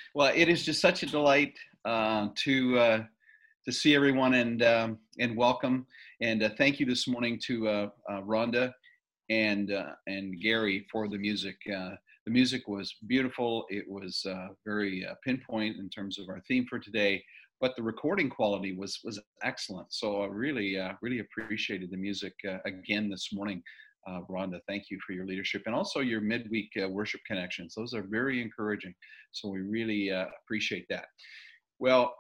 Well, it is just such a delight to see everyone and welcome and thank you this morning to Rhonda and Gary for the music. The music was beautiful. It was very pinpoint in terms of our theme for today, but the recording quality was excellent. So I really appreciated the music again this morning. Rhonda, thank you for your leadership and also your midweek worship connections. Those are very encouraging. So we really appreciate that. Well,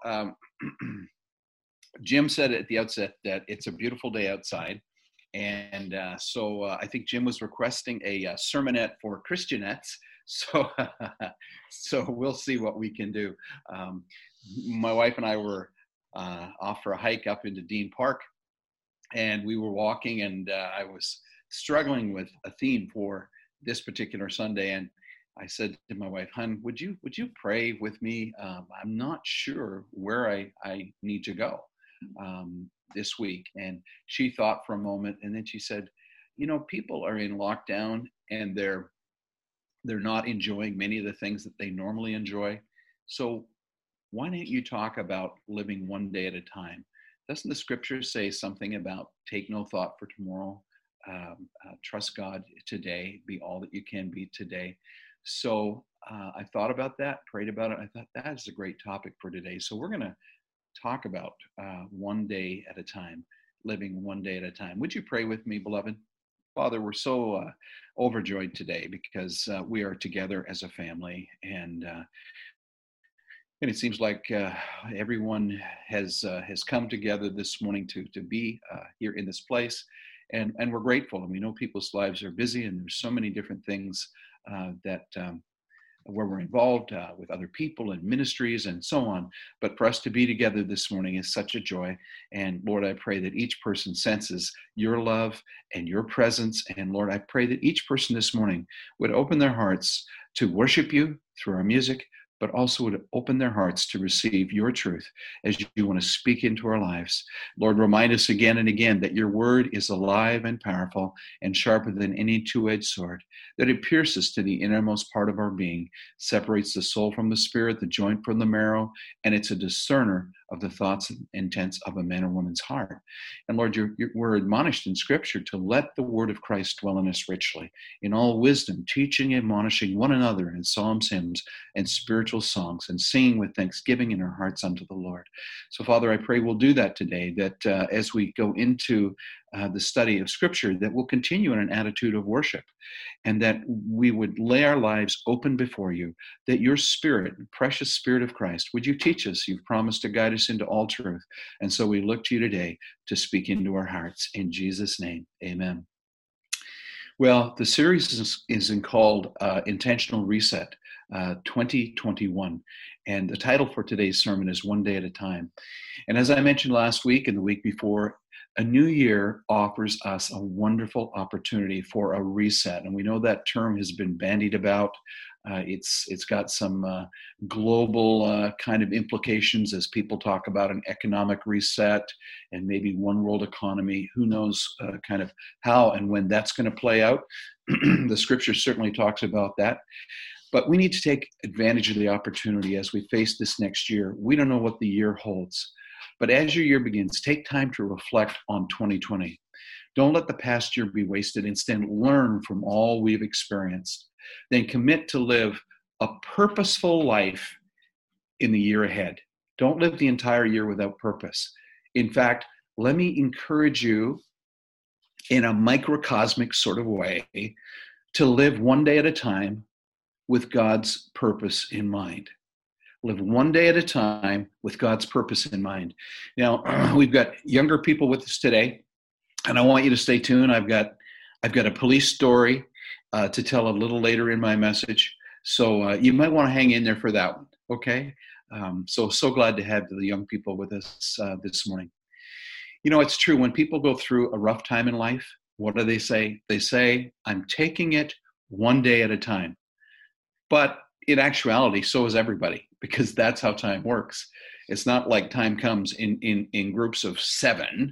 Jim said at the outset that it's a beautiful day outside. And so I think Jim was requesting a sermonette for Christianettes. So, so we'll see what we can do. My wife and I were off for a hike up into Dean Park, and we were walking, and I was struggling with a theme for this particular Sunday. And I said to my wife, "Hun, would you pray with me? I'm not sure where I need to go this week." And she thought for a moment, and then she said, people are in lockdown and they're not enjoying many of the things that they normally enjoy. So why don't you talk about living one day at a time? Doesn't the scripture say something about take no thought for tomorrow? Trust God today, be all that you can be today. So I thought about that, prayed about it. I thought that is a great topic for today. So we're going to talk about one day at a time, living one day at a time. Would you pray with me, beloved? Father, we're so overjoyed today because we are together as a family, and it seems like everyone has come together this morning to be here in this place, and we're grateful. And we know people's lives are busy, and there's so many different things that where we're involved with other people and ministries and so on. But for us to be together this morning is such a joy. And Lord, I pray that each person senses your love and your presence. And Lord, I pray that each person this morning would open their hearts to worship you through our music, but also would open their hearts to receive your truth as you want to speak into our lives. Lord, remind us again and again that your word is alive and powerful and sharper than any two-edged sword, that it pierces to the innermost part of our being, separates the soul from the spirit, the joint from the marrow, and it's a discerner of the thoughts and intents of a man or woman's heart. And Lord, we're admonished in Scripture to let the word of Christ dwell in us richly, in all wisdom, teaching and admonishing one another in psalms, hymns, and spiritual songs, and singing with thanksgiving in our hearts unto the Lord. So, Father, I pray we'll do that today, that as we go into the study of Scripture, that we'll continue in an attitude of worship, and that we would lay our lives open before you, that your Spirit, precious Spirit of Christ, would you teach us? You've promised to guide us into all truth. And so we look to you today to speak into our hearts. In Jesus' name, amen. Well, the series is called Intentional Reset 2021. And the title for today's sermon is One Day at a Time. And as I mentioned last week and the week before, a new year offers us a wonderful opportunity for a reset. And we know that term has been bandied about. It's got some global kind of implications as people talk about an economic reset and maybe one world economy. Who knows kind of how and when that's going to play out. The scripture certainly talks about that. But we need to take advantage of the opportunity as we face this next year. We don't know what the year holds. But as your year begins, take time to reflect on 2020. Don't let the past year be wasted. Instead, learn from all we've experienced. Then commit to live a purposeful life in the year ahead. Don't live the entire year without purpose. In fact, let me encourage you in a microcosmic sort of way to live one day at a time with God's purpose in mind. Live one day at a time with God's purpose in mind. Now, we've got younger people with us today, and I want you to stay tuned. I've got a police story to tell a little later in my message, so you might want to hang in there for that one, okay? So glad to have the young people with us this morning. It's true, when people go through a rough time in life, what do they say? They say, I'm taking it one day at a time. But in actuality, so is everybody, because that's how time works. It's not like time comes in groups of 7.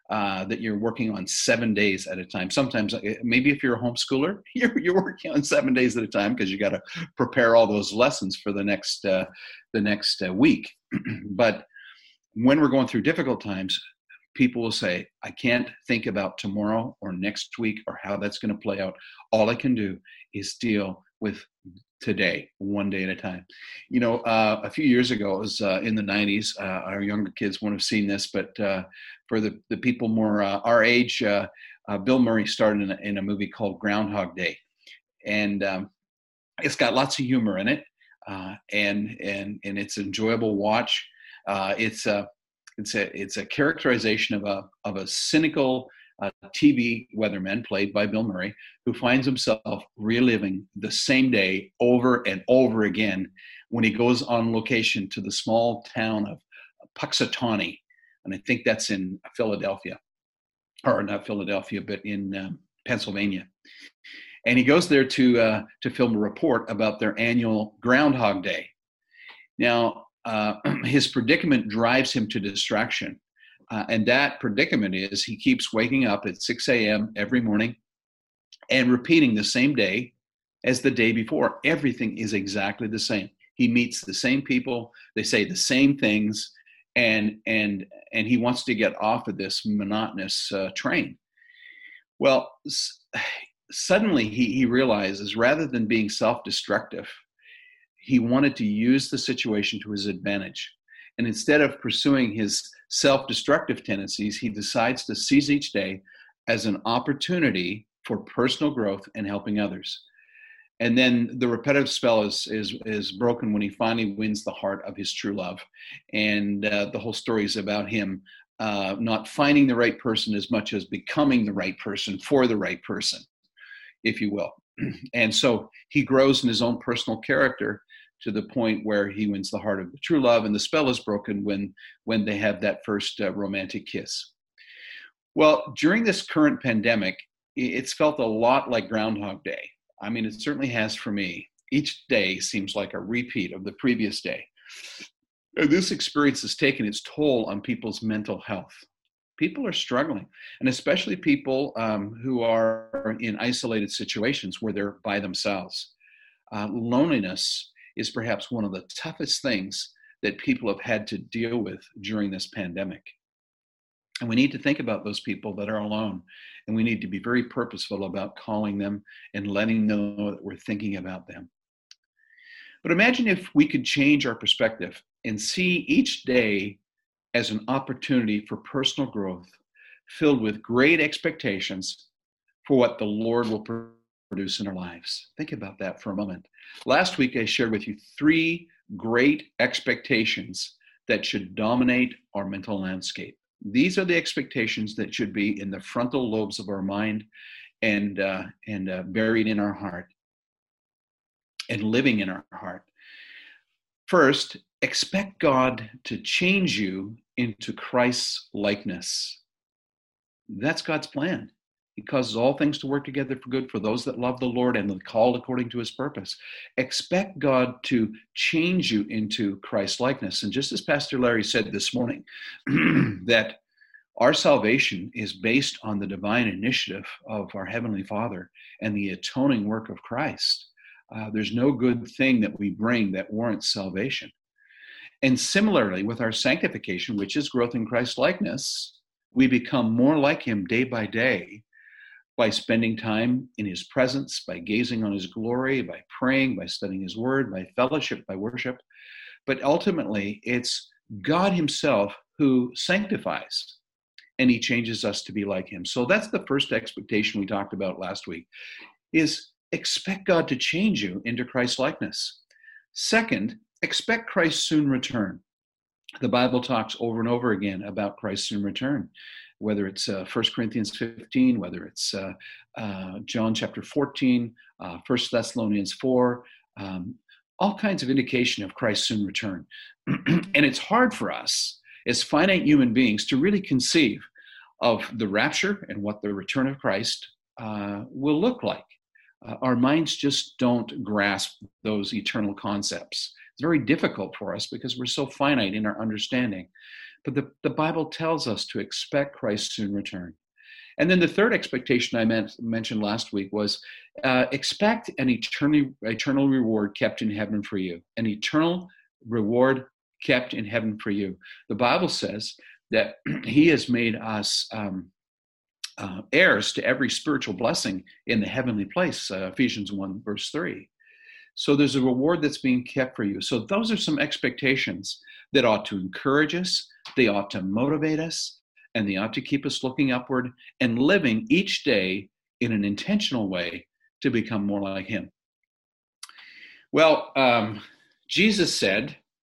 that you're working on 7 days at a time. Sometimes, maybe if you're a homeschooler, you're working on 7 days at a time because you got to prepare all those lessons for the next week. But when we're going through difficult times, people will say, I can't think about tomorrow or next week or how that's going to play out. All I can do is deal with today, one day at a time. A few years ago, it was in the 90s. Our younger kids won't have seen this, but for the people more our age, Bill Murray starred in a movie called Groundhog Day. And it's got lots of humor in it, and it's an enjoyable watch. It's a characterization of a cynical TV weatherman played by Bill Murray, who finds himself reliving the same day over and over again when he goes on location to the small town of Puxatawney, and I think that's in Philadelphia, or not Philadelphia, but in Pennsylvania. And he goes there to film a report about their annual Groundhog Day. Now, his predicament drives him to distraction. And that predicament is he keeps waking up at 6 a.m. every morning and repeating the same day as the day before. Everything is exactly the same. He meets the same people. They say the same things. And he wants to get off of this monotonous train. Well, suddenly he realizes, rather than being self-destructive, he wanted to use the situation to his advantage. And instead of pursuing his self-destructive tendencies, he decides to seize each day as an opportunity for personal growth and helping others. And then the repetitive spell is broken when he finally wins the heart of his true love. And the whole story is about him not finding the right person as much as becoming the right person for the right person, if you will. And so he grows in his own personal character to the point where he wins the heart of the true love, and the spell is broken when they have that first romantic kiss. Well, during this current pandemic, it's felt a lot like Groundhog Day. I mean, it certainly has for me. Each day seems like a repeat of the previous day. And this experience has taken its toll on people's mental health. People are struggling, and especially people who are in isolated situations where they're by themselves. Loneliness is perhaps one of the toughest things that people have had to deal with during this pandemic. And we need to think about those people that are alone, and we need to be very purposeful about calling them and letting them know that we're thinking about them. But imagine if we could change our perspective and see each day as an opportunity for personal growth, filled with great expectations for what the Lord will produce in our lives. Think about that for a moment. Last week, I shared with you 3 great expectations that should dominate our mental landscape. These are the expectations that should be in the frontal lobes of our mind and buried in our heart and living in our heart. First, expect God to change you into Christ's likeness. That's God's plan. He causes all things to work together for good for those that love the Lord and are called according to his purpose. Expect God to change you into Christ's likeness. And just as Pastor Larry said this morning, that our salvation is based on the divine initiative of our Heavenly Father and the atoning work of Christ. There's no good thing that we bring that warrants salvation. And similarly, with our sanctification, which is growth in Christ's likeness, we become more like him day by day by spending time in his presence, by gazing on his glory, by praying, by studying his word, by fellowship, by worship. But ultimately, it's God himself who sanctifies, and he changes us to be like him. So that's the first expectation we talked about last week, is expect God to change you into Christ's likeness. Second, expect Christ's soon return. The Bible talks over and over again about Christ's soon return, whether it's 1 Corinthians 15, whether it's John chapter 14, 1 Thessalonians 4, all kinds of indication of Christ's soon return. And it's hard for us as finite human beings to really conceive of the rapture and what the return of Christ will look like. Our minds just don't grasp those eternal concepts. It's very difficult for us because we're so finite in our understanding. But the Bible tells us to expect Christ's soon return. And then the third expectation I mentioned last week was expect an eternal reward kept in heaven for you. An eternal reward kept in heaven for you. The Bible says that he has made us heirs to every spiritual blessing in the heavenly place, Ephesians 1, verse 3. So there's a reward that's being kept for you. So those are some expectations that ought to encourage us, they ought to motivate us, and they ought to keep us looking upward and living each day in an intentional way to become more like him. Well, Jesus said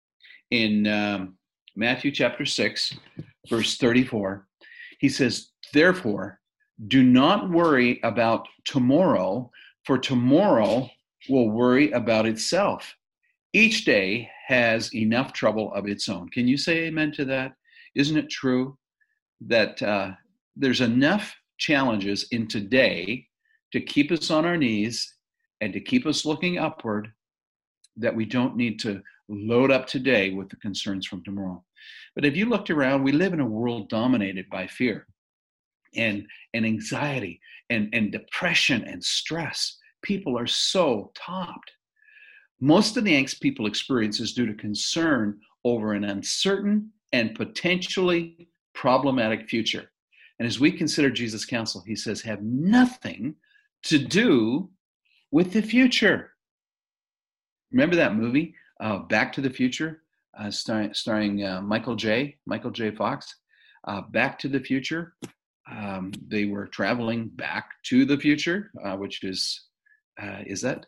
in Matthew chapter 6, verse 34, he says, therefore, do not worry about tomorrow, for tomorrow will worry about itself. Each day has enough trouble of its own. Can you say amen to that? Isn't it true that there's enough challenges in today to keep us on our knees and to keep us looking upward, that we don't need to load up today with the concerns from tomorrow? But if you looked around, we live in a world dominated by fear and anxiety and depression and stress. People are so topped. Most of the angst people experience is due to concern over an uncertain and potentially problematic future. And as we consider Jesus' counsel, he says, have nothing to do with the future. Remember that movie, Back to the Future, starring Michael J. Fox? Back to the Future. They were traveling back to the future, which is that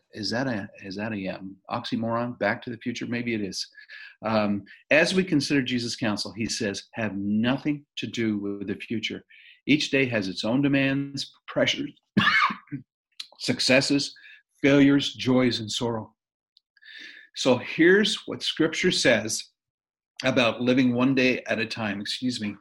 a oxymoron? Back to the future? Maybe it is. As we consider Jesus' counsel, he says, have nothing to do with the future. Each day has its own demands, pressures, successes, failures, joys, and sorrow. So here's what Scripture says about living one day at a time. Excuse me.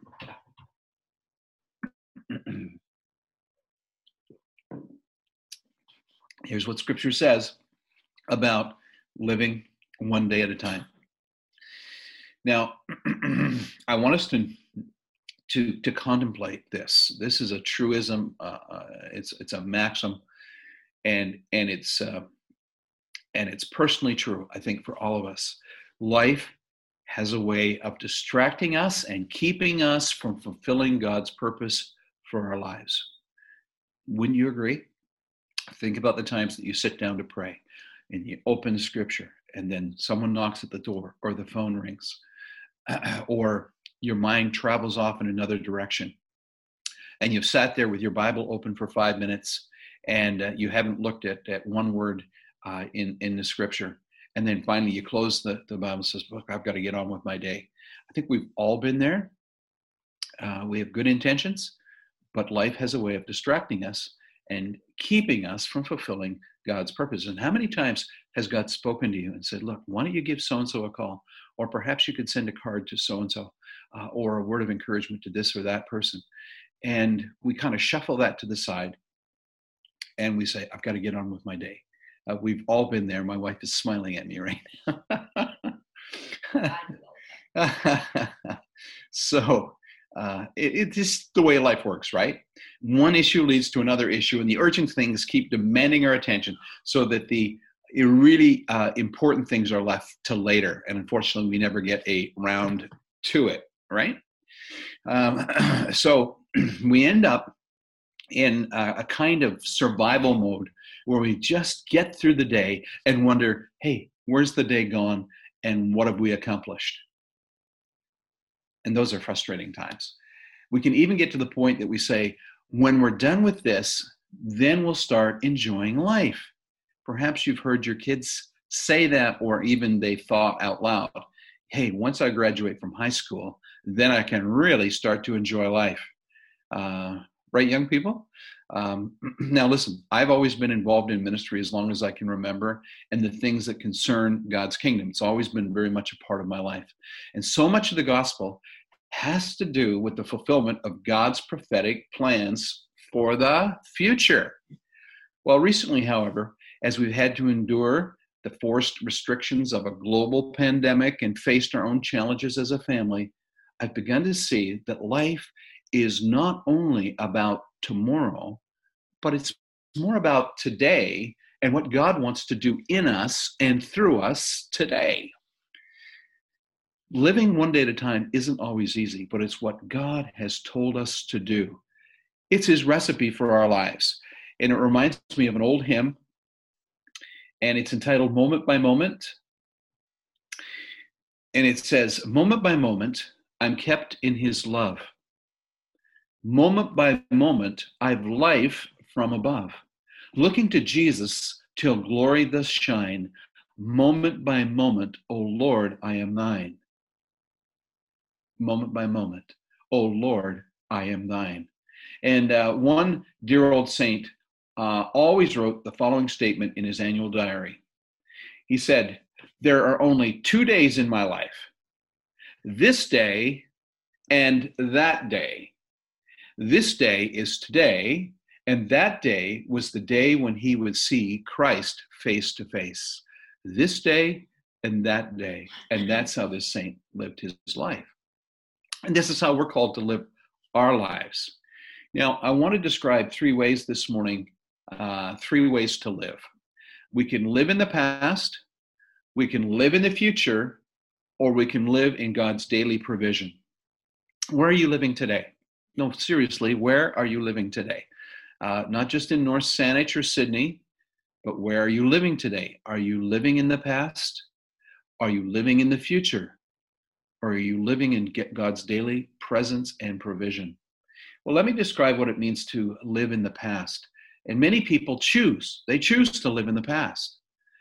Here's what Scripture says about living one day at a time. Now, I want us to contemplate this. This is a truism. It's a maxim, and it's personally true, I think, for all of us. Life has a way of distracting us and keeping us from fulfilling God's purpose for our lives. Wouldn't you agree? Think about the times that you sit down to pray and you open the Scripture and then someone knocks at the door or the phone rings or your mind travels off in another direction and you've sat there with your Bible open for 5 minutes and you haven't looked at one word in the Scripture. And then finally you close the Bible and says, look, I've got to get on with my day. I think we've all been there. We have good intentions, but life has a way of distracting us and keeping us from fulfilling God's purpose. And how many times has God spoken to you and said, look, why don't you give so-and-so a call? Or perhaps you could send a card to so-and-so or a word of encouragement to this or that person. And we kind of shuffle that to the side and we say, I've got to get on with my day. We've all been there. My wife is smiling at me right now. So it's just the way life works, right? One issue leads to another issue, and the urgent things keep demanding our attention so that the really important things are left to later. And unfortunately, we never get a round to it, right? So we end up in a kind of survival mode where we just get through the day and wonder, hey, where's the day gone and what have we accomplished? And those are frustrating times. We can even get to the point that we say, when we're done with this, then we'll start enjoying life. Perhaps you've heard your kids say that, or even they thought out loud, hey, once I graduate from high school, then I can really start to enjoy life. Right, young people? Now listen, I've always been involved in ministry as long as I can remember, and the things that concern God's kingdom. It's always been very much a part of my life. And so much of the gospel has to do with the fulfillment of God's prophetic plans for the future. Well, recently, however, as we've had to endure the forced restrictions of a global pandemic and faced our own challenges as a family, I've begun to see that life is not only about tomorrow, but it's more about today and what God wants to do in us and through us today. Living one day at a time isn't always easy, but it's what God has told us to do. It's his recipe for our lives. And it reminds me of an old hymn, and it's entitled Moment by Moment. And it says, moment by moment, I'm kept in his love. Moment by moment, I've life from above. Looking to Jesus till glory does shine. Moment by moment, O Lord, I am thine. Moment by moment, O Lord, I am thine. And one dear old saint always wrote the following statement in his annual diary. He said, there are only 2 days in my life, this day and that day. This day is today, and that day was the day when he would see Christ face to face. This day and that day. And that's how this saint lived his life. And this is how we're called to live our lives. Now, I want to describe 3 ways this morning, 3 ways to live. We can live in the past, we can live in the future, or we can live in God's daily provision. Where are you living today? No, seriously, where are you living today? Not just in North Saanich or Sydney, but where are you living today? Are you living in the past? Are you living in the future? Or are you living in God's daily presence and provision? Well, let me describe what it means to live in the past. And many people choose to live in the past.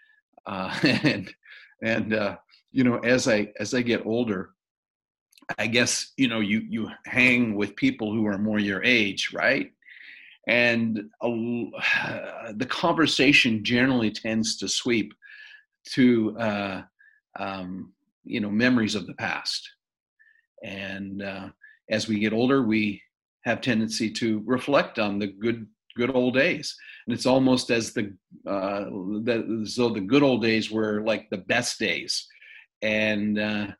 As I get older, I guess, you hang with people who are more your age, right? And the conversation generally tends to sweep to, memories of the past. And as we get older, we have tendency to reflect on the good old days. And it's almost as though the good old days were like the best days. And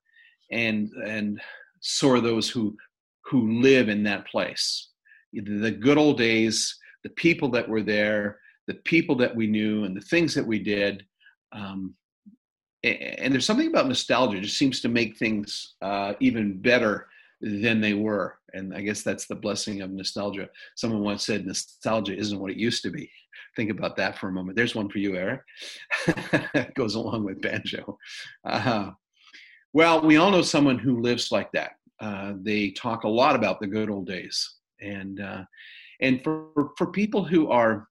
so are those who live in that place. The good old days, the people that were there, the people that we knew, and the things that we did. And there's something about nostalgia. It just seems to make things even better than they were. And I guess that's the blessing of nostalgia. Someone once said, nostalgia isn't what it used to be. Think about that for a moment. There's one for you, Eric. It goes along with banjo. Well, we all know someone who lives like that. They talk a lot about the good old days. And for people who are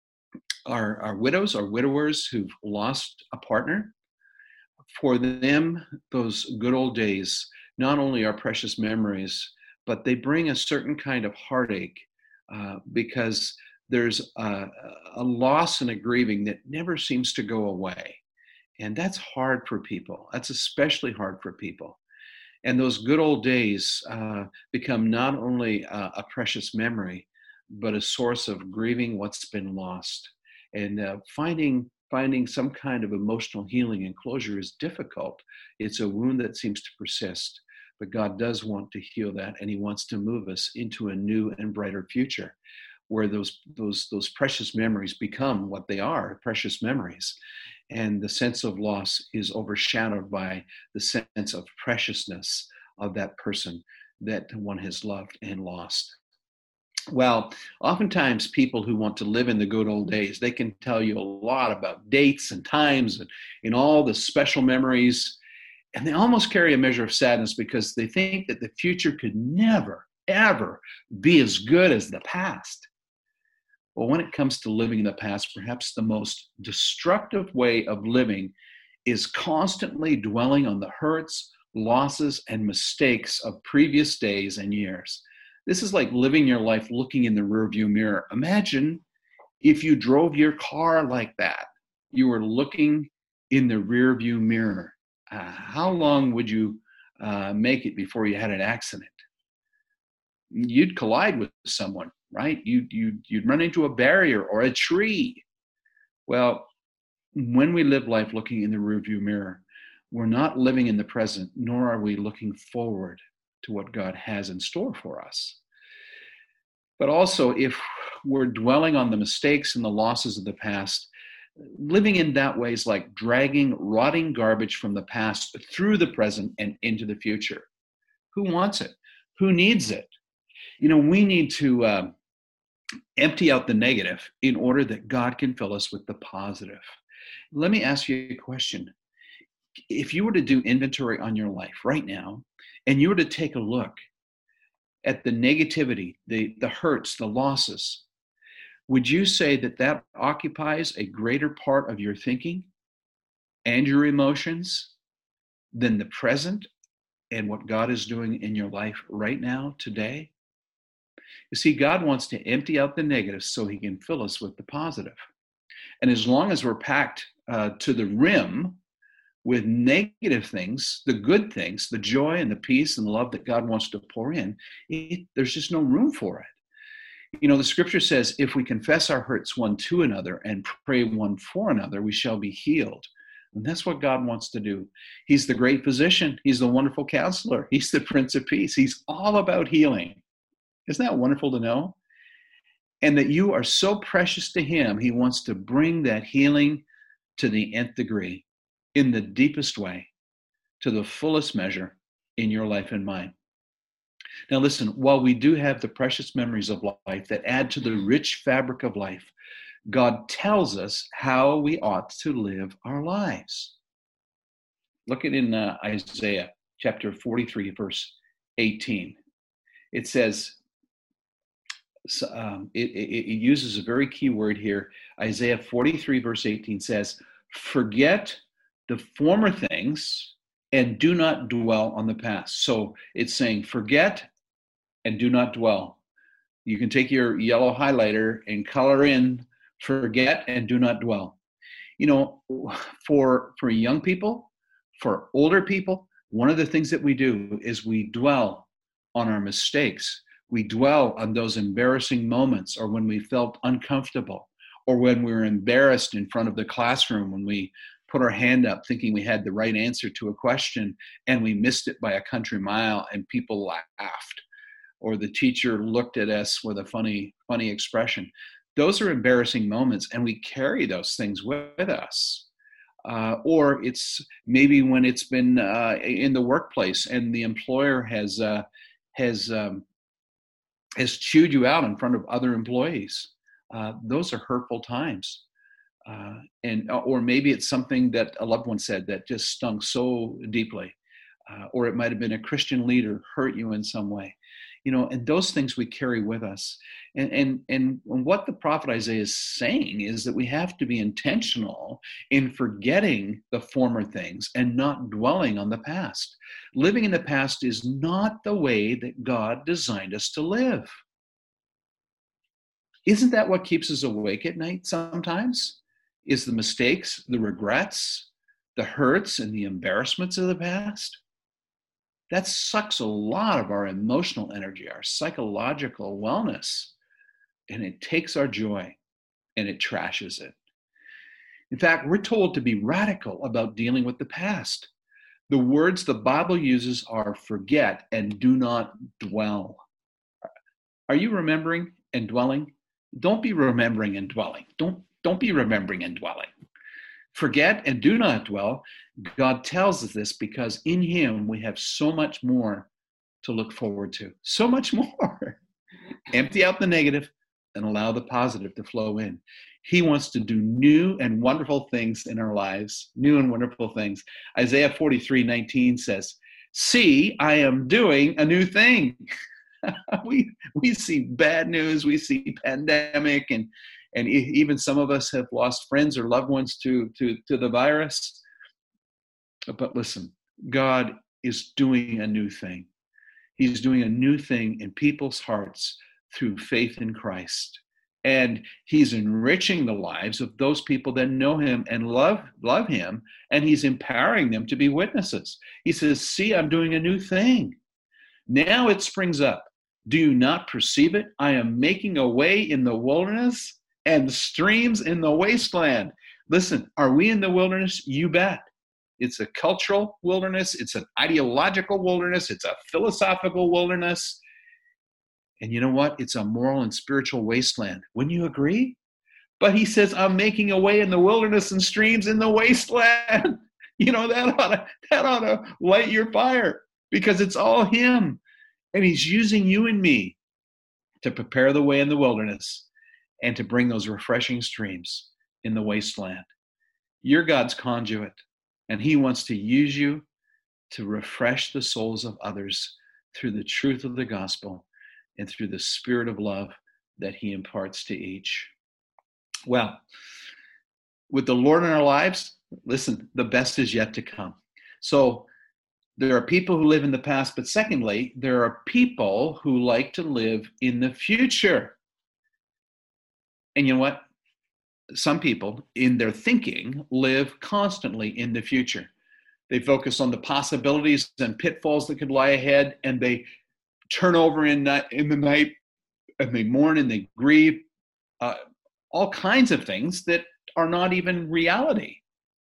widows or widowers who've lost a partner, for them, those good old days not only are precious memories, but they bring a certain kind of heartache because there's a loss and a grieving that never seems to go away. And that's hard for people. That's especially hard for people. And those good old days become not only a precious memory, but a source of grieving what's been lost. And finding some kind of emotional healing and closure is difficult. It's a wound that seems to persist, but God does want to heal that, and he wants to move us into a new and brighter future where those precious memories become what they are, precious memories. And the sense of loss is overshadowed by the sense of preciousness of that person that one has loved and lost. Well, oftentimes people who want to live in the good old days, they can tell you a lot about dates and times and all the special memories. And they almost carry a measure of sadness because they think that the future could never, ever be as good as the past. Well, when it comes to living in the past, perhaps the most destructive way of living is constantly dwelling on the hurts, losses, and mistakes of previous days and years. This is like living your life looking in the rearview mirror. Imagine if you drove your car like that. You were looking in the rearview mirror. How long would you make it before you had an accident? You'd collide with someone, right? You'd run into a barrier or a tree. Well, when we live life looking in the rearview mirror, we're not living in the present, nor are we looking forward to what God has in store for us. But also, if we're dwelling on the mistakes and the losses of the past, living in that way is like dragging rotting garbage from the past through the present and into the future. Who wants it? Who needs it? We need to empty out the negative in order that God can fill us with the positive. Let me ask you a question. If you were to do inventory on your life right now, and you were to take a look at the negativity, the hurts, the losses, would you say that that occupies a greater part of your thinking and your emotions than the present and what God is doing in your life right now, today? You see, God wants to empty out the negative so he can fill us with the positive. And as long as we're packed to the rim with negative things, the good things, the joy and the peace and the love that God wants to pour in, there's just no room for it. The scripture says, if we confess our hurts one to another and pray one for another, we shall be healed. And that's what God wants to do. He's the great physician. He's the wonderful counselor. He's the Prince of Peace. He's all about healing. Isn't that wonderful to know? And that you are so precious to him, he wants to bring that healing to the nth degree, in the deepest way, to the fullest measure in your life and mine. Now listen, while we do have the precious memories of life that add to the rich fabric of life, God tells us how we ought to live our lives. Look at in Isaiah chapter 43, verse 18. It says, it uses a very key word here. Isaiah 43, verse 18 says, forget the former things and do not dwell on the past. So it's saying forget and do not dwell. You can take your yellow highlighter and color in forget and do not dwell. For young people, for older people, one of the things that we do is we dwell on our mistakes. We dwell on those embarrassing moments, or when we felt uncomfortable, or when we were embarrassed in front of the classroom, when we put our hand up thinking we had the right answer to a question and we missed it by a country mile and people laughed, or the teacher looked at us with a funny expression. Those are embarrassing moments, and we carry those things with us. Or it's maybe when it's been in the workplace and the employer has chewed you out in front of other employees. Those are hurtful times. Or maybe it's something that a loved one said that just stung so deeply. Or it might have been a Christian leader hurt you in some way. And those things we carry with us. And what the prophet Isaiah is saying is that we have to be intentional in forgetting the former things and not dwelling on the past. Living in the past is not the way that God designed us to live. Isn't that what keeps us awake at night sometimes? Is the mistakes, the regrets, the hurts, and the embarrassments of the past? That sucks a lot of our emotional energy, our psychological wellness, and it takes our joy and it trashes it. In fact, we're told to be radical about dealing with the past. The words the Bible uses are forget and do not dwell. Are you remembering and dwelling? Don't be remembering and dwelling. Don't be remembering and dwelling. Forget and do not dwell. God tells us this because in him we have so much more to look forward to. So much more. Empty out the negative and allow the positive to flow in. He wants to do new and wonderful things in our lives. New and wonderful things. Isaiah 43:19 says, see, I am doing a new thing. We see bad news. We see pandemic and even some of us have lost friends or loved ones to the virus. But listen, God is doing a new thing. He's doing a new thing in people's hearts through faith in Christ. And he's enriching the lives of those people that know him and love him, and he's empowering them to be witnesses. He says, see, I'm doing a new thing. Now it springs up. Do you not perceive it? I am making a way in the wilderness and streams in the wasteland. Listen, are we in the wilderness? You bet. It's a cultural wilderness. It's an ideological wilderness. It's a philosophical wilderness. And you know what? It's a moral and spiritual wasteland. Wouldn't you agree? But he says, I'm making a way in the wilderness and streams in the wasteland. That ought to light your fire, because it's all him. And he's using you and me to prepare the way in the wilderness and to bring those refreshing streams in the wasteland. You're God's conduit, and he wants to use you to refresh the souls of others through the truth of the gospel and through the spirit of love that he imparts to each. Well, with the Lord in our lives, listen, the best is yet to come. So there are people who live in the past, but secondly, there are people who like to live in the future. And you know what? Some people, in their thinking, live constantly in the future. They focus on the possibilities and pitfalls that could lie ahead, and they turn over in the night, and they mourn and they grieve, all kinds of things that are not even reality.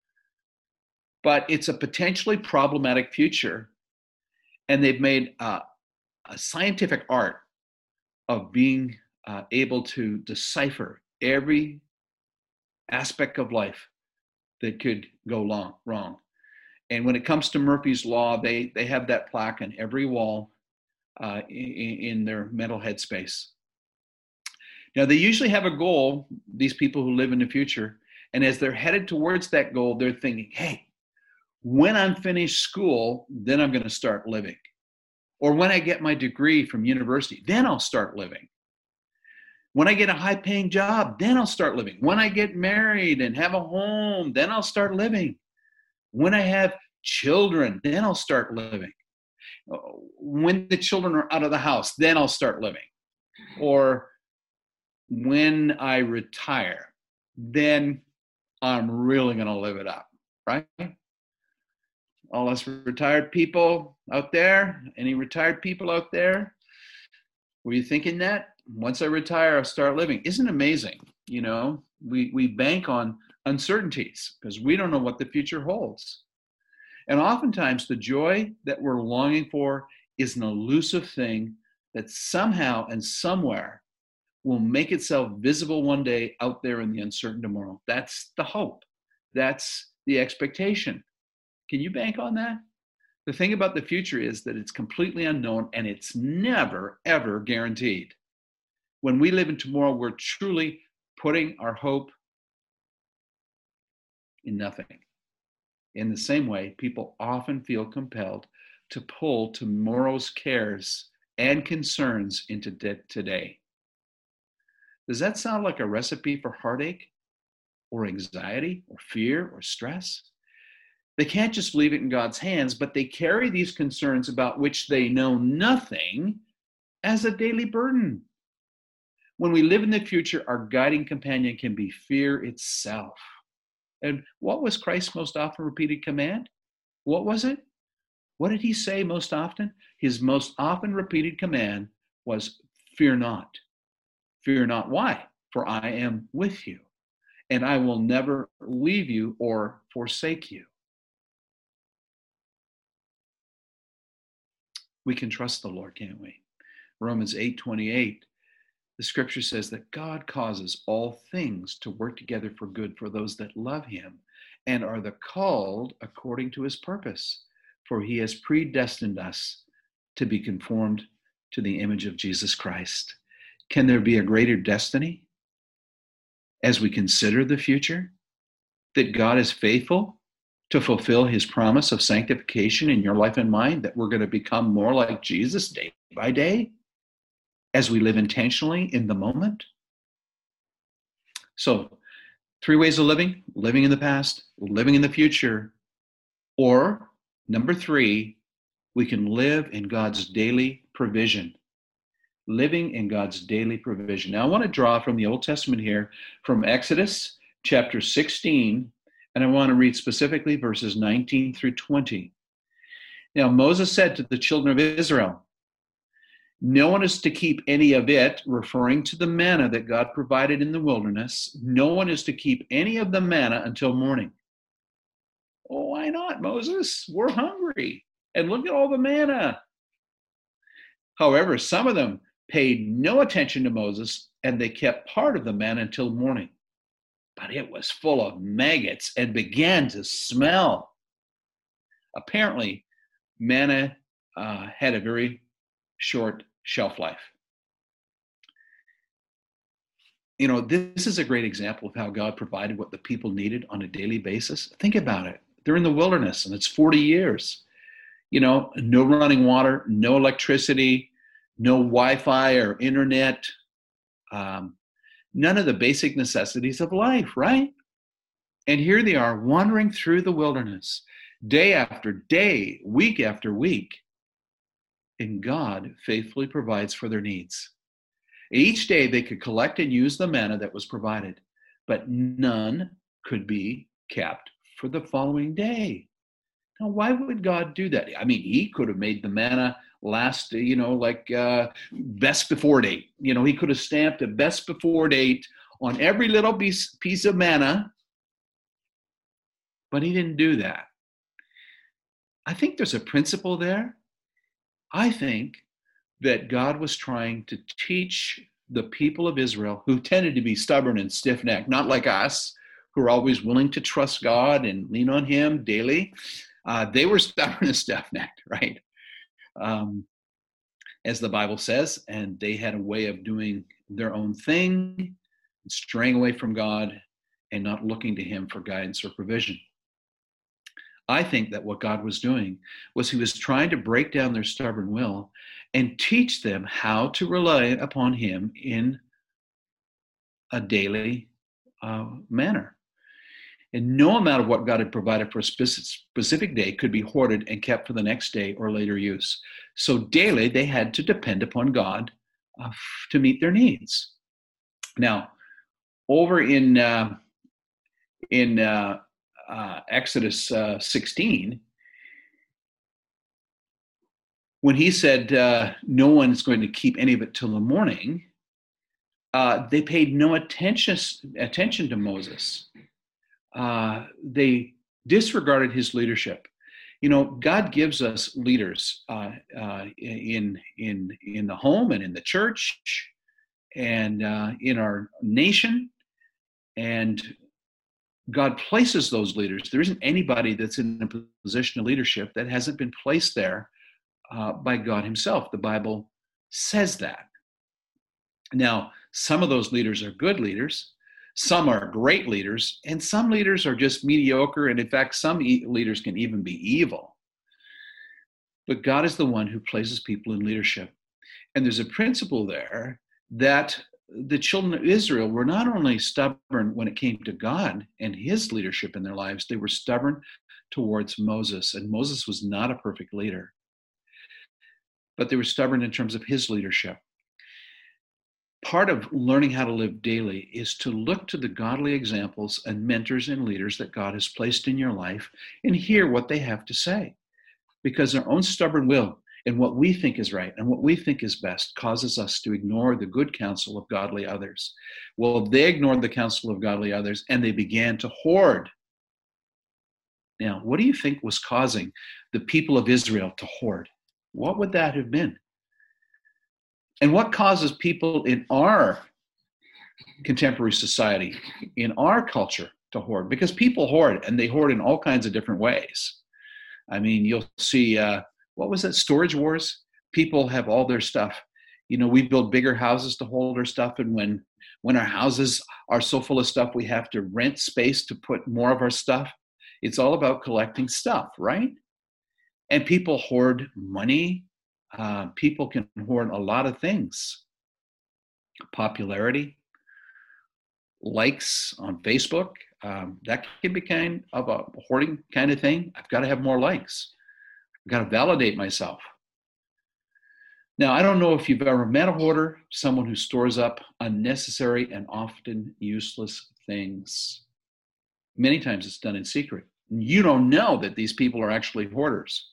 But it's a potentially problematic future, and they've made a scientific art of being able to decipher every aspect of life that could go wrong. And when it comes to Murphy's Law, they have that plaque on every wall in their mental headspace. Now, they usually have a goal, these people who live in the future, and as they're headed towards that goal, they're thinking, hey, when I'm finished school, then I'm going to start living. Or when I get my degree from university, then I'll start living. When I get a high-paying job, then I'll start living. When I get married and have a home, then I'll start living. When I have children, then I'll start living. When the children are out of the house, then I'll start living. Or when I retire, then I'm really going to live it up, right? All us retired people out there, any retired people out there, were you thinking that? Once I retire, I'll start living. Isn't it amazing? We bank on uncertainties because we don't know what the future holds. And oftentimes the joy that we're longing for is an elusive thing that somehow and somewhere will make itself visible one day out there in the uncertain tomorrow. That's the hope. That's the expectation. Can you bank on that? The thing about the future is that it's completely unknown and it's never, ever guaranteed. When we live in tomorrow, we're truly putting our hope in nothing. In the same way, people often feel compelled to pull tomorrow's cares and concerns into today. Does that sound like a recipe for heartache or anxiety or fear or stress? They can't just leave it in God's hands, but they carry these concerns about which they know nothing as a daily burden. When we live in the future, our guiding companion can be fear itself. And what was Christ's most often repeated command? What was it? What did he say most often? His most often repeated command was, fear not. Fear not. Why? For I am with you, and I will never leave you or forsake you. We can trust the Lord, can't we? Romans 8:28, the scripture says that God causes all things to work together for good for those that love him and are the called according to his purpose. For he has predestined us to be conformed to the image of Jesus Christ. Can there be a greater destiny as we consider the future? That God is faithful to fulfill his promise of sanctification in your life and mine, that we're going to become more like Jesus day by day as we live intentionally in the moment. So, 3 ways of living: living in the past, living in the future, or number 3, we can live in God's daily provision. Living in God's daily provision. Now, I want to draw from the Old Testament here, from Exodus chapter 16, and I want to read specifically verses 19 through 20. Now, Moses said to the children of Israel, no one is to keep any of it, referring to the manna that God provided in the wilderness. No one is to keep any of the manna until morning. Oh, why not, Moses? We're hungry. And look at all the manna. However, some of them paid no attention to Moses, and they kept part of the manna until morning. But it was full of maggots and began to smell. Apparently, manna had a very short shelf life. You know, this is a great example of how God provided what the people needed on a daily basis. Think about it. They're in the wilderness, and it's 40 years. You know, no running water, no electricity, no Wi-Fi or internet, none of the basic necessities of life, right? And here they are wandering through the wilderness, day after day, week after week, and God faithfully provides for their needs. Each day they could collect and use the manna that was provided, but none could be kept for the following day. Now, why would God do that? I mean, he could have made the manna last, best before date. You know, he could have stamped a best before date on every little piece of manna, but he didn't do that. I think there's a principle there. I think that God was trying to teach the people of Israel, who tended to be stubborn and stiff-necked, not like us, who are always willing to trust God and lean on him daily. They were stubborn and stiff-necked, right? As the Bible says, and they had a way of doing their own thing, straying away from God and not looking to him for guidance or provision. I think that what God was doing was he was trying to break down their stubborn will and teach them how to rely upon him in a daily manner. And no amount of what God had provided for a specific day could be hoarded and kept for the next day or later use. So daily, they had to depend upon God to meet their needs. Now, over in Exodus 16, when he said no one's going to keep any of it till the morning, they paid no attention to Moses. They disregarded his leadership. You know, God gives us leaders in the home and in the church and in our nation, and God places those leaders. There isn't anybody that's in a position of leadership that hasn't been placed there by God himself. The Bible says that. Now, some of those leaders are good leaders. Some are great leaders, and some leaders are just mediocre. And in fact, some leaders can even be evil. But God is the one who places people in leadership. And there's a principle there that the children of Israel were not only stubborn when it came to God and his leadership in their lives, they were stubborn towards Moses. And Moses was not a perfect leader, but they were stubborn in terms of his leadership. Part of learning how to live daily is to look to the godly examples and mentors and leaders that God has placed in your life and hear what they have to say. Because our own stubborn will and what we think is right and what we think is best causes us to ignore the good counsel of godly others. Well, they ignored the counsel of godly others and they began to hoard. Now, what do you think was causing the people of Israel to hoard? What would that have been? And what causes people in our contemporary society, in our culture, to hoard? Because people hoard, and they hoard in all kinds of different ways. I mean, you'll see, what was that, storage wars? People have all their stuff. You know, we build bigger houses to hold our stuff, and when our houses are so full of stuff, we have to rent space to put more of our stuff. It's all about collecting stuff, right? And people hoard money. People can hoard a lot of things. Popularity, likes on Facebook, that can be kind of a hoarding kind of thing. I've got to have more likes. I've got to validate myself. Now, I don't know if you've ever met a hoarder, someone who stores up unnecessary and often useless things. Many times it's done in secret. You don't know that these people are actually hoarders.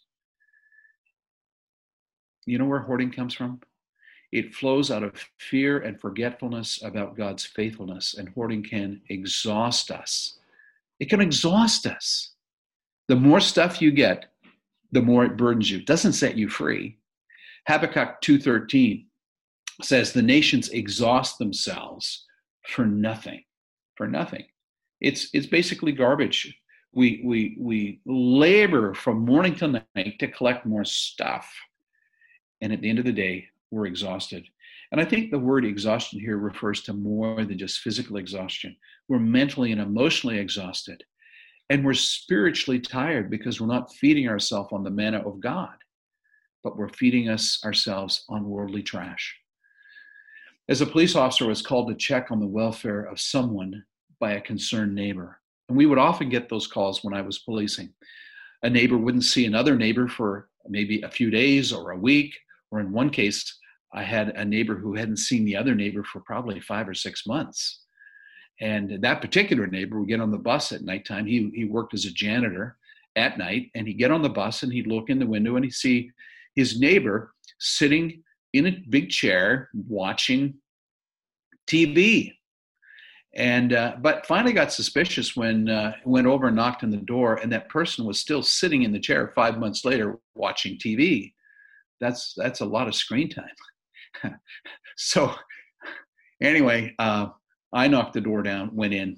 You know where hoarding comes from? It flows out of fear and forgetfulness about God's faithfulness, and hoarding can exhaust us. It can exhaust us. The more stuff you get, the more it burdens you. It doesn't set you free. Habakkuk 2:13 says the nations exhaust themselves for nothing, for nothing. It's basically garbage. We labor from morning till night to collect more stuff. And at the end of the day, we're exhausted. And I think the word exhaustion here refers to more than just physical exhaustion. We're mentally and emotionally exhausted. And we're spiritually tired because we're not feeding ourselves on the manna of God, but we're feeding ourselves on worldly trash. As a police officer, I was called to check on the welfare of someone by a concerned neighbor. And we would often get those calls when I was policing. A neighbor wouldn't see another neighbor for maybe a few days or a week, or in one case, I had a neighbor who hadn't seen the other neighbor for probably 5 or 6 months. And that particular neighbor would get on the bus at nighttime. He worked as a janitor at night, and he'd get on the bus and he'd look in the window and he'd see his neighbor sitting in a big chair watching TV. And but finally got suspicious when went over and knocked on the door, and that person was still sitting in the chair 5 months later watching TV. That's a lot of screen time. So anyway, I knocked the door down, went in,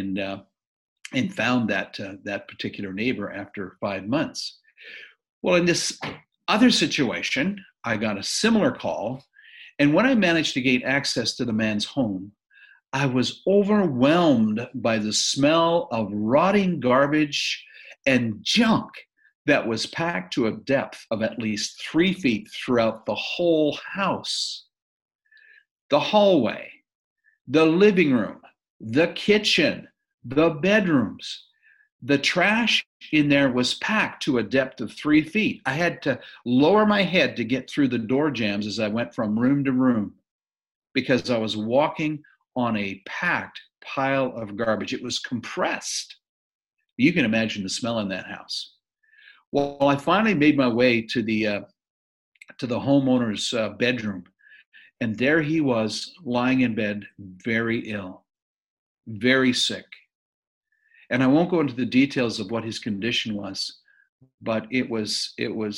and found that particular neighbor after 5 months. Well, in this other situation, I got a similar call, and when I managed to gain access to the man's home, I was overwhelmed by the smell of rotting garbage and junk that was packed to a depth of at least 3 feet throughout the whole house. The hallway, the living room, the kitchen, the bedrooms. The trash in there was packed to a depth of 3 feet. I had to lower my head to get through the door jambs as I went from room to room because I was walking on a packed pile of garbage. It was compressed. You can imagine the smell in that house. Well, I finally made my way to the homeowner's bedroom, and there he was lying in bed, very ill, very sick. And I won't go into the details of what his condition was, but it was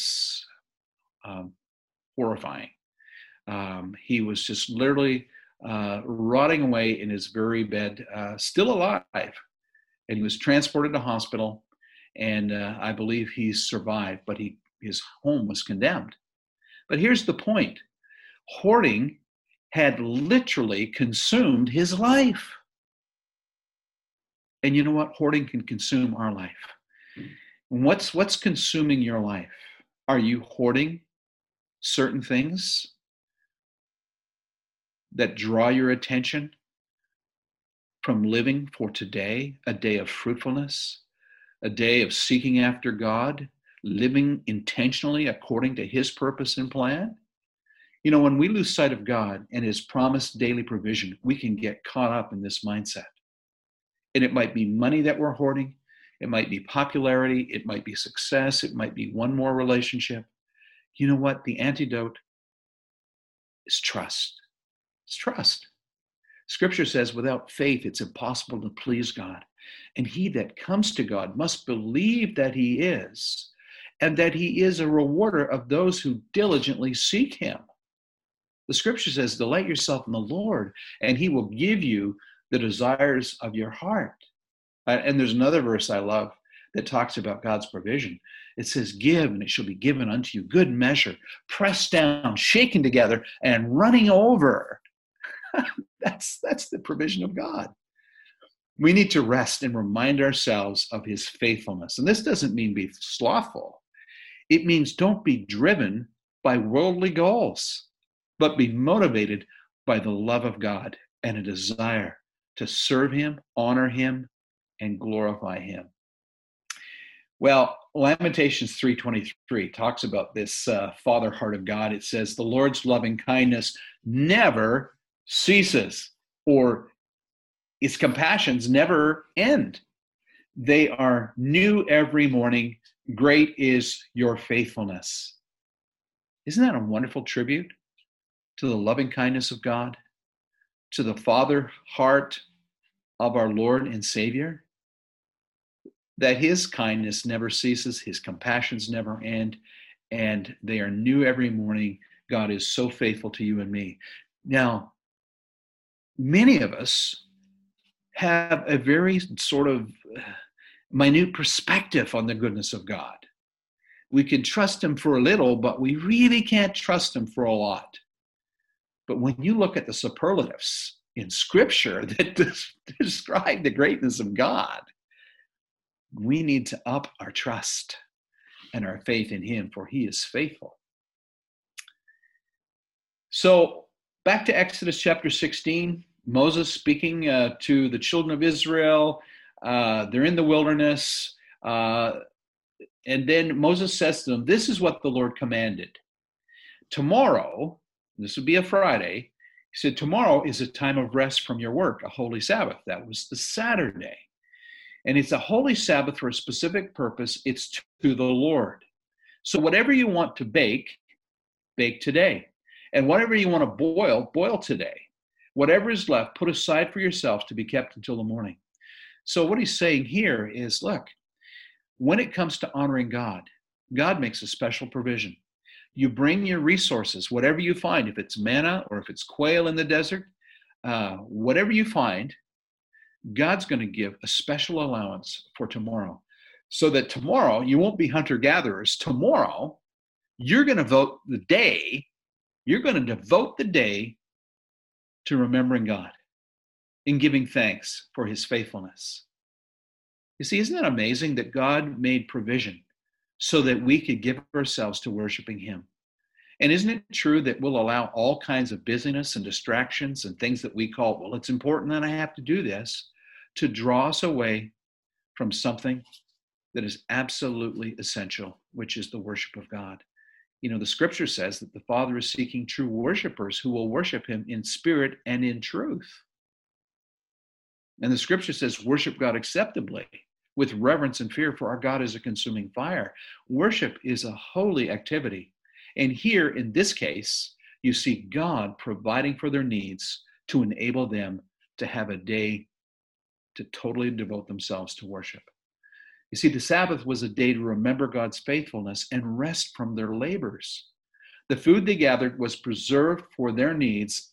horrifying. He was just literally rotting away in his very bed, still alive. And he was transported to hospital, and I believe he survived, but his home was condemned. But here's the point. Hoarding had literally consumed his life. And you know what? Hoarding can consume our life. What's consuming your life? Are you hoarding certain things that draw your attention from living for today, a day of fruitfulness, a day of seeking after God, living intentionally according to his purpose and plan? You know, when we lose sight of God and his promised daily provision, we can get caught up in this mindset. And it might be money that we're hoarding. It might be popularity. It might be success. It might be one more relationship. You know what? The antidote is trust. It's trust. Scripture says without faith, it's impossible to please God. And he that comes to God must believe that he is, and that he is a rewarder of those who diligently seek him. The scripture says, delight yourself in the Lord, and he will give you the desires of your heart. And there's another verse I love that talks about God's provision. It says, give, and it shall be given unto you, good measure, pressed down, shaken together, and running over. That's the provision of God. We need to rest and remind ourselves of his faithfulness. And this doesn't mean be slothful. It means don't be driven by worldly goals, but be motivated by the love of God and a desire to serve him, honor him, and glorify him. Well, Lamentations 3:23 talks about this father heart of God. It says, the Lord's loving kindness never ceases, or its compassions never end. They are new every morning. Great is your faithfulness. Isn't that a wonderful tribute to the loving kindness of God, to the father heart of our Lord and Savior? that his kindness never ceases, his compassions never end, and they are new every morning. God is so faithful to you and me. Now, many of us have a very sort of minute perspective on the goodness of God. We can trust him for a little, but we really can't trust him for a lot. But when you look at the superlatives in Scripture that describe the greatness of God, we need to up our trust and our faith in him, for he is faithful. So back to Exodus chapter 16, Moses speaking to the children of Israel. They're in the wilderness. And then Moses says to them, this is what the Lord commanded. Tomorrow, this would be a Friday, he said, tomorrow is a time of rest from your work, a holy Sabbath. That was the Saturday. And it's a holy Sabbath for a specific purpose. It's to the Lord. So whatever you want to bake, bake today. And whatever you want to boil, boil today. Whatever is left, put aside for yourselves to be kept until the morning. So what he's saying here is, look, when it comes to honoring God, God makes a special provision. You bring your resources, whatever you find, if it's manna or if it's quail in the desert, whatever you find, God's going to give a special allowance for tomorrow. So that tomorrow you won't be hunter-gatherers. Tomorrow, you're going to devote the day to remembering God and giving thanks for his faithfulness. You see, isn't that amazing that God made provision so that we could give ourselves to worshiping him? And isn't it true that we'll allow all kinds of busyness and distractions and things that we call, well, it's important that I have to do this, to draw us away from something that is absolutely essential, which is the worship of God? You know, the scripture says that the Father is seeking true worshipers who will worship him in spirit and in truth. And the scripture says, worship God acceptably with reverence and fear, for our God is a consuming fire. Worship is a holy activity. And here, in this case, you see God providing for their needs to enable them to have a day to totally devote themselves to worship. You see, the Sabbath was a day to remember God's faithfulness and rest from their labors. The food they gathered was preserved for their needs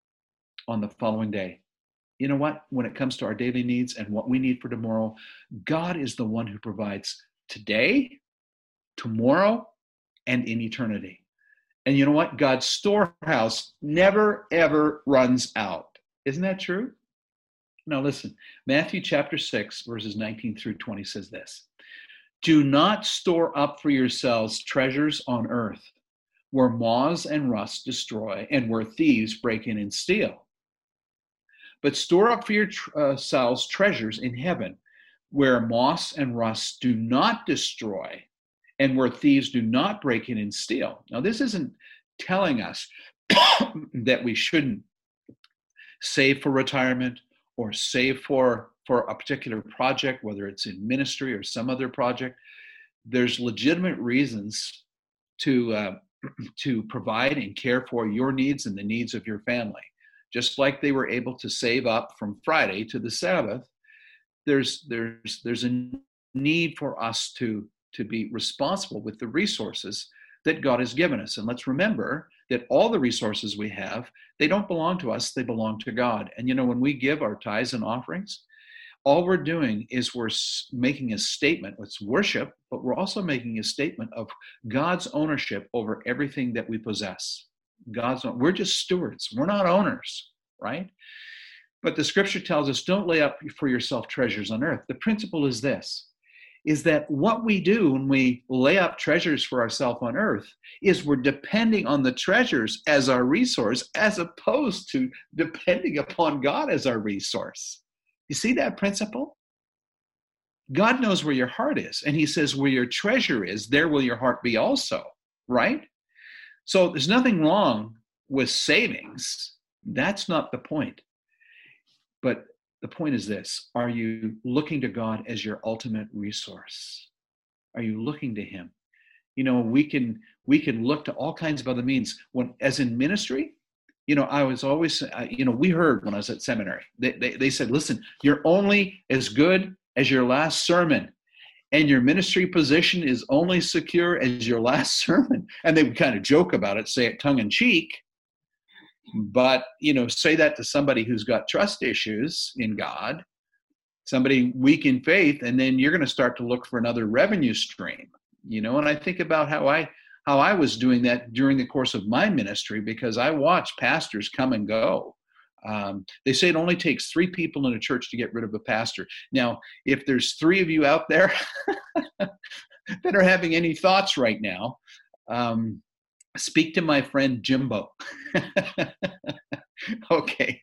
on the following day. You know what? When it comes to our daily needs and what we need for tomorrow, God is the one who provides today, tomorrow, and in eternity. And you know what? God's storehouse never, ever runs out. Isn't that true? Now listen, Matthew chapter 6, verses 19 through 20 says this. Do not store up for yourselves treasures on earth, where moths and rust destroy, and where thieves break in and steal. But store up for yourselves treasures in heaven, where moths and rust do not destroy, and where thieves do not break in and steal. Now, this isn't telling us that we shouldn't save for retirement or save for a particular project, whether it's in ministry or some other project. There's legitimate reasons to provide and care for your needs and the needs of your family. Just like they were able to save up from Friday to the Sabbath, there's a need for us to be responsible with the resources that God has given us. And let's remember that all the resources we have, they don't belong to us, they belong to God. And you know, when we give our tithes and offerings, all we're doing is we're making a statement. It's worship, but we're also making a statement of God's ownership over everything that we possess. We're just stewards. We're not owners, right? But the scripture tells us, don't lay up for yourself treasures on earth. The principle is this, is that what we do when we lay up treasures for ourselves on earth is we're depending on the treasures as our resource, as opposed to depending upon God as our resource. You see that principle? God knows where your heart is, and he says where your treasure is, there will your heart be also, right? So there's nothing wrong with savings. That's not the point. But the point is this: are you looking to God as your ultimate resource? Are you looking to him? You know, we can look to all kinds of other means. As in ministry, you know, I was always, we heard when I was at seminary, they said, listen, you're only as good as your last sermon. and your ministry position is only secure as your last sermon. And they would kind of joke about it, say it tongue in cheek. But, say that to somebody who's got trust issues in God, somebody weak in faith, and then you're going to start to look for another revenue stream, and I think about how I was doing that during the course of my ministry, because I watched pastors come and go. They say it only takes 3 people in a church to get rid of a pastor. Now, if there's 3 of you out there that are having any thoughts right now, speak to my friend Jimbo. Okay.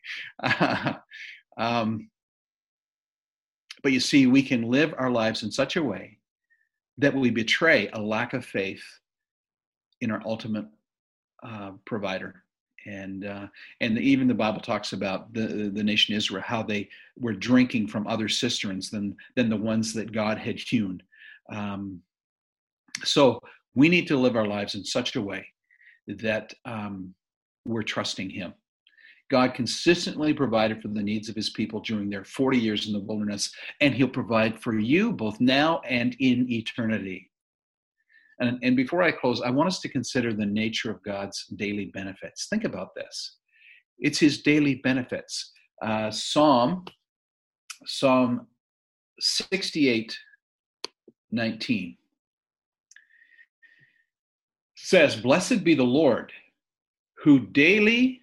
But you see, we can live our lives in such a way that we betray a lack of faith in our ultimate provider. And even the Bible talks about the nation Israel, how they were drinking from other cisterns than the ones that God had hewn. So we need to live our lives in such a way that we're trusting him. God consistently provided for the needs of his people during their 40 years in the wilderness, and he'll provide for you both now and in eternity. And before I close, I want us to consider the nature of God's daily benefits. Think about this. It's his daily benefits. Psalm 68:19 says, "Blessed be the Lord, who daily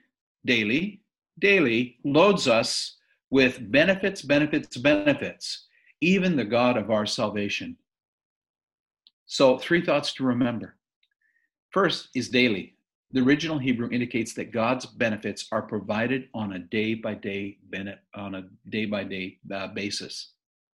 loads us with benefits, even the God of our salvation." So 3 thoughts to remember. First is daily. The original Hebrew indicates that God's benefits are provided on a day-by-day basis.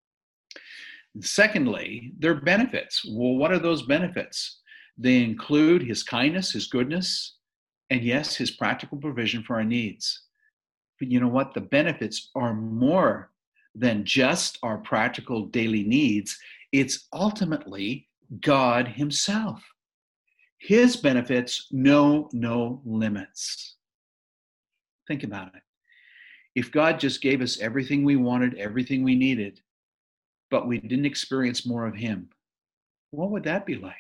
Secondly, they're benefits. Well, what are those benefits? They include his kindness, his goodness, and yes, his practical provision for our needs. But you know what? The benefits are more than just our practical daily needs. It's ultimately God himself. His benefits know no limits. Think about it. If God just gave us everything we wanted, everything we needed, but we didn't experience more of him, what would that be like?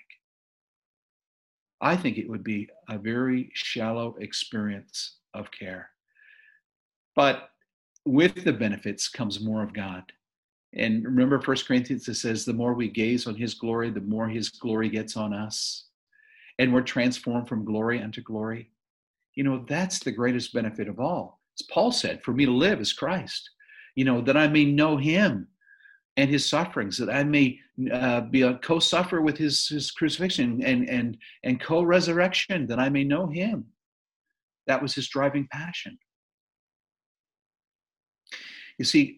I think it would be a very shallow experience of care. But with the benefits comes more of God. And remember 1 Corinthians, it says, the more we gaze on his glory, the more his glory gets on us. And we're transformed from glory unto glory. That's the greatest benefit of all. As Paul said, for me to live is Christ, that I may know him and his sufferings, that I may be a co-sufferer with his crucifixion and co-resurrection, that I may know him. That was his driving passion. You see,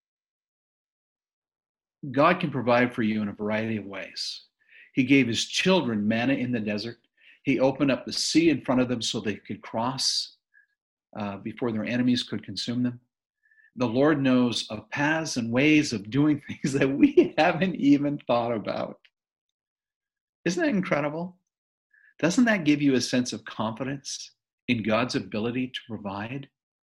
God can provide for you in a variety of ways. He gave his children manna in the desert. He opened up the sea in front of them so they could cross before their enemies could consume them. The Lord knows of paths and ways of doing things that we haven't even thought about. Isn't that incredible? Doesn't that give you a sense of confidence in God's ability to provide?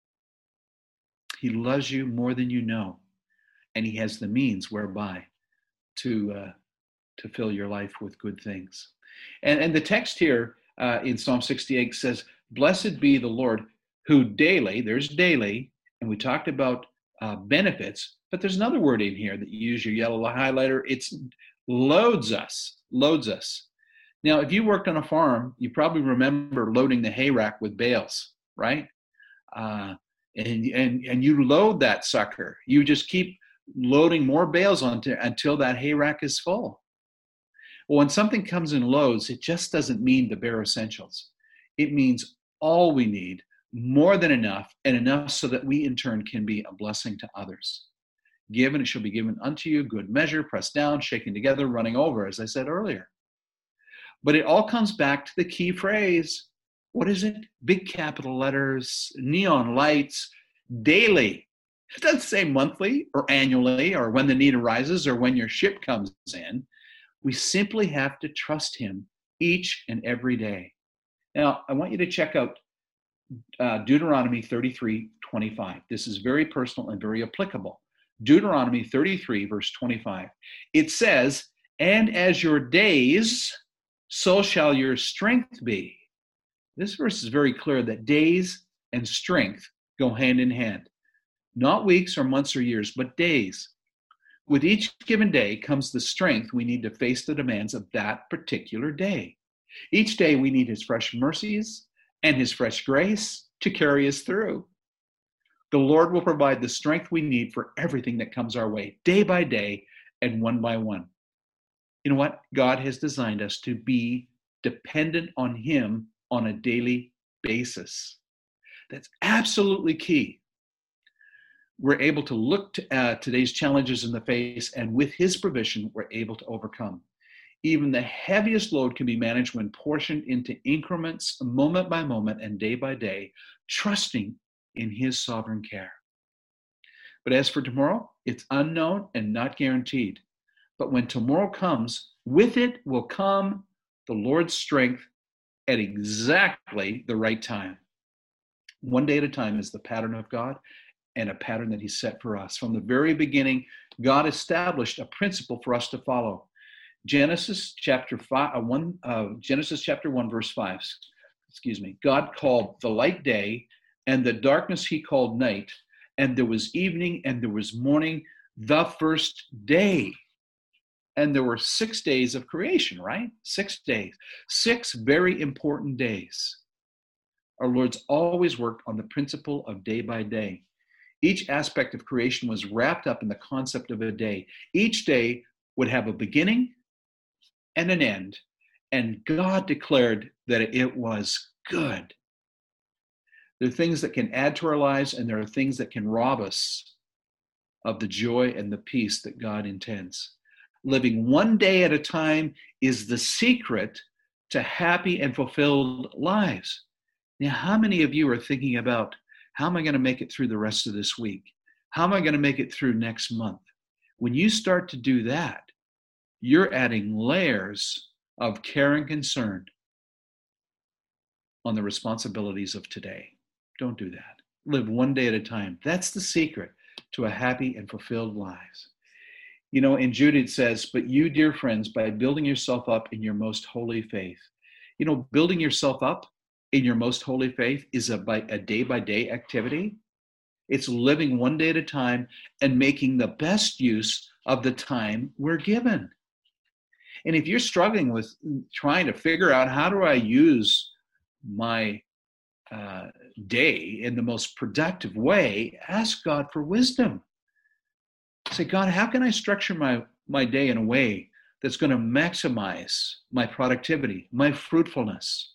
He loves you more than you know, and he has the means whereby to fill your life with good things. And the text here in Psalm 68 says, "Blessed be the Lord who daily," there's daily, and we talked about benefits, but there's another word in here that you use your yellow highlighter. It's loads us. Now, if you worked on a farm, you probably remember loading the hay rack with bales, right? And you load that sucker. You just keep loading more bales onto until that hay rack is full. Well, when something comes in loads, it just doesn't mean the bare essentials. It means all we need, more than enough, and enough so that we in turn can be a blessing to others. Given, it shall be given unto you, good measure, pressed down, shaken together, running over, as I said earlier. But it all comes back to the key phrase. What is it? Big capital letters, neon lights, daily. It doesn't say monthly or annually or when the need arises or when your ship comes in. We simply have to trust him each and every day. Now, I want you to check out Deuteronomy 33:25. This is very personal and very applicable. Deuteronomy 33, verse 25. It says, and as your days, so shall your strength be. This verse is very clear that days and strength go hand in hand. Not weeks or months or years, but days. With each given day comes the strength we need to face the demands of that particular day. Each day we need his fresh mercies and his fresh grace to carry us through. The Lord will provide the strength we need for everything that comes our way, day by day and one by one. You know what? God has designed us to be dependent on him on a daily basis. That's absolutely key. We're able to look to today's challenges in the face, and with his provision, we're able to overcome. Even the heaviest load can be managed when portioned into increments, moment by moment and day by day, trusting in his sovereign care. But as for tomorrow, it's unknown and not guaranteed. But when tomorrow comes, with it will come the Lord's strength at exactly the right time. One day at a time is the pattern of God, and a pattern that he set for us. From the very beginning, God established a principle for us to follow. Genesis chapter 1, verse 5. God called the light day, and the darkness he called night, and there was evening and there was morning, the first day. And there were 6 days of creation, right? 6 days. 6 very important days. Our Lord's always worked on the principle of day by day. Each aspect of creation was wrapped up in the concept of a day. Each day would have a beginning and an end, and God declared that it was good. There are things that can add to our lives, and there are things that can rob us of the joy and the peace that God intends. Living one day at a time is the secret to happy and fulfilled lives. Now, how many of you are thinking about, how am I going to make it through the rest of this week? How am I going to make it through next month? When you start to do that, you're adding layers of care and concern on the responsibilities of today. Don't do that. Live one day at a time. That's the secret to a happy and fulfilled lives. You know, in Jude it says, but you, dear friends, by building yourself up in your most holy faith. You know, building yourself up in your most holy faith is a day-by-day activity. It's living one day at a time and making the best use of the time we're given. And if you're struggling with trying to figure out, how do I use my day in the most productive way, ask God for wisdom. Say, God, how can I structure my day in a way that's going to maximize my productivity, my fruitfulness,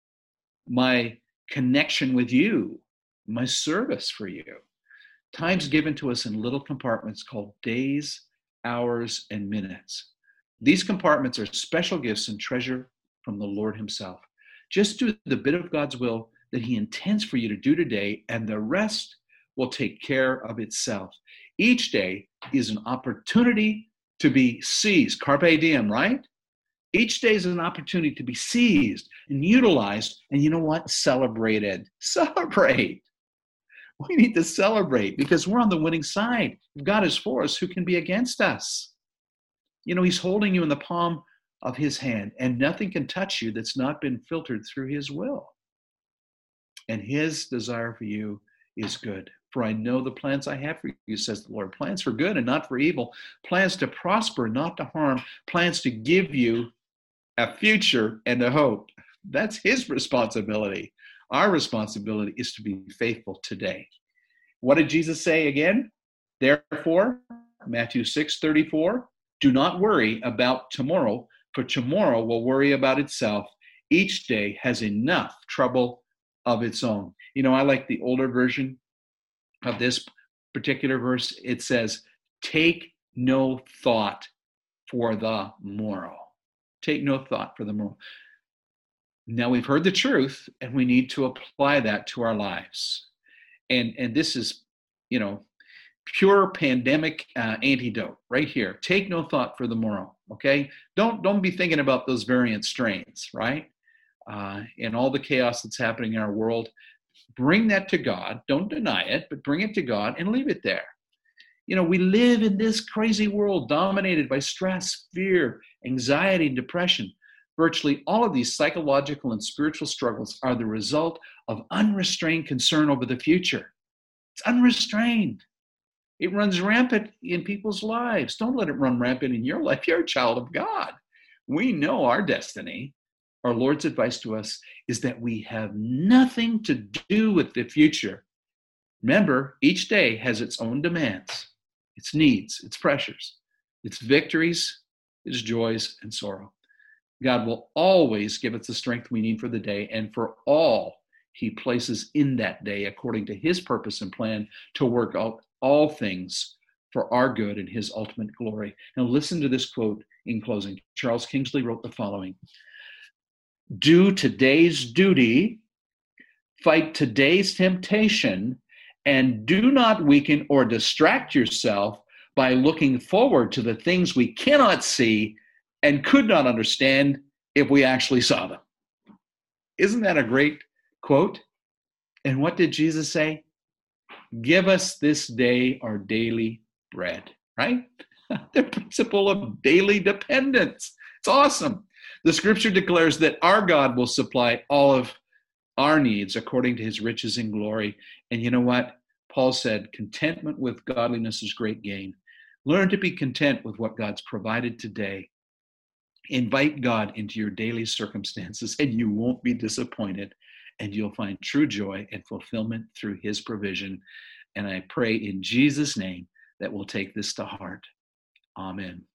my connection with you, my service for you? Time's given to us in little compartments called days, hours, and minutes. These compartments are special gifts and treasure from the Lord himself. Just do the bit of God's will that he intends for you to do today, and the rest will take care of itself. Each day is an opportunity to be seized. Carpe diem, right? Each day is an opportunity to be seized and utilized. And you know what? Celebrated. Celebrate. We need to celebrate because we're on the winning side. If God is for us, who can be against us? You know, he's holding you in the palm of his hand, and nothing can touch you that's not been filtered through his will. And his desire for you is good. For I know the plans I have for you, says the Lord. Plans for good and not for evil. Plans to prosper, not to harm. Plans to give you a future and a hope. That's his responsibility. Our responsibility is to be faithful today. What did Jesus say again? Therefore, Matthew 6:34, do not worry about tomorrow, for tomorrow will worry about itself. Each day has enough trouble of its own. You know, I like the older version of this particular verse. It says, take no thought for the morrow. Take no thought for the morrow. Now we've heard the truth, and we need to apply that to our lives. And this is, you know, pure pandemic antidote right here. Take no thought for the morrow. Okay, don't be thinking about those variant strains, right? And all the chaos that's happening in our world. Bring that to God. Don't deny it, but bring it to God and leave it there. We live in this crazy world dominated by stress, fear, anxiety, and depression. Virtually all of these psychological and spiritual struggles are the result of unrestrained concern over the future. It's unrestrained. It runs rampant in people's lives. Don't let it run rampant in your life. You're a child of God. We know our destiny. Our Lord's advice to us is that we have nothing to do with the future. Remember, each day has its own demands, its needs, its pressures, its victories, its joys, and sorrow. God will always give us the strength we need for the day and for all he places in that day according to his purpose and plan to work out all things for our good and his ultimate glory. Now listen to this quote in closing. Charles Kingsley wrote the following: "Do today's duty, fight today's temptation, and do not weaken or distract yourself by looking forward to the things we cannot see and could not understand if we actually saw them." Isn't that a great quote? And what did Jesus say? Give us this day our daily bread, right? The principle of daily dependence. It's awesome. The scripture declares that our God will supply all of our needs according to his riches and glory. And you know what? Paul said, contentment with godliness is great gain. Learn to be content with what God's provided today. Invite God into your daily circumstances, and you won't be disappointed, and you'll find true joy and fulfillment through his provision. And I pray in Jesus' name that we'll take this to heart. Amen.